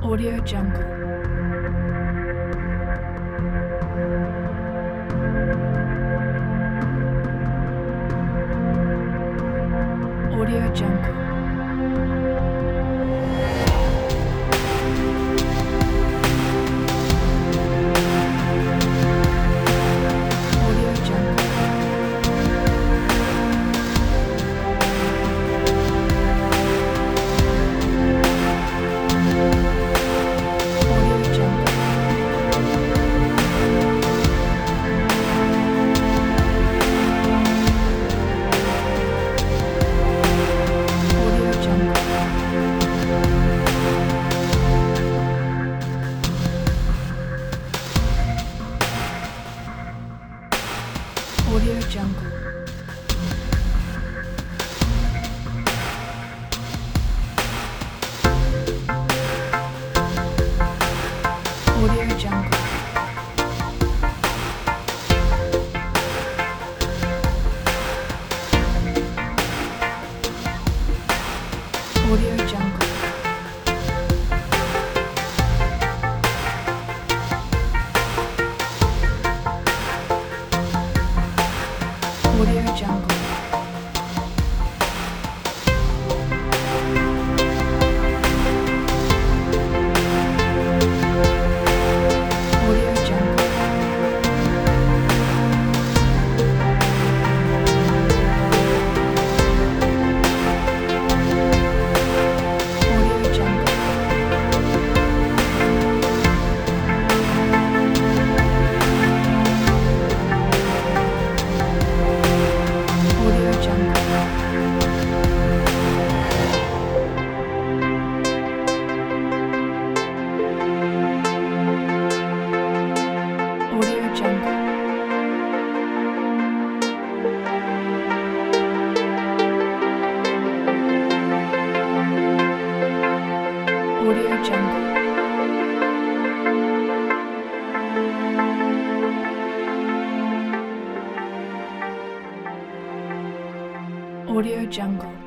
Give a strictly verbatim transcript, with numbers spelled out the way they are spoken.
Audio Jungle. Audio Jungle. Audio Jungle. Audio Jungle. Audio Jungle. Audio Jungle. Audio Jungle. Audio Jungle. Audio Jungle. Audio Jungle. Audio Jungle. Audio Jungle. Audio Jungle. Audio Jungle. Audio Jungle.